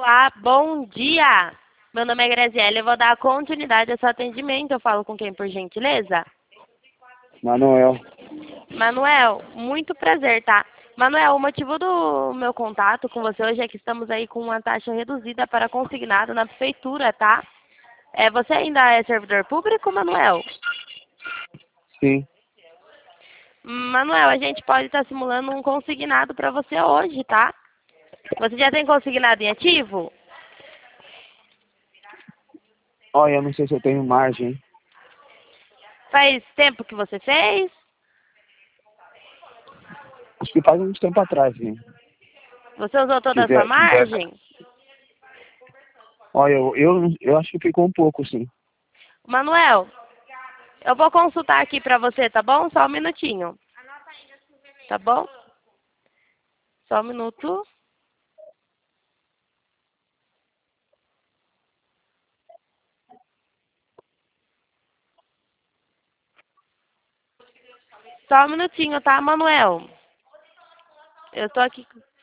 Olá, bom dia. Meu nome é Graziela, eu vou dar continuidade ao seu atendimento. Eu falo com quem, por gentileza? Manuel. Manuel, muito prazer, tá? Manuel, o motivo do meu contato com você hoje é que estamos aí com uma taxa reduzida para consignado na prefeitura, tá? Você ainda é servidor público, Manuel? Sim. Manuel, a gente pode estar simulando um consignado para você hoje, tá? Você já tem consignado em ativo? Olha, eu não sei se eu tenho margem. Faz tempo que você fez? Acho que faz uns tempo atrás, sim. Você usou toda a sua Quiser. margem? Olha, eu acho que ficou um pouco, sim. Manuel, eu vou consultar aqui para você, tá bom? Só um minutinho. Tá bom? Só um minuto. Só um minutinho, tá, Manuel? Eu tô aqui.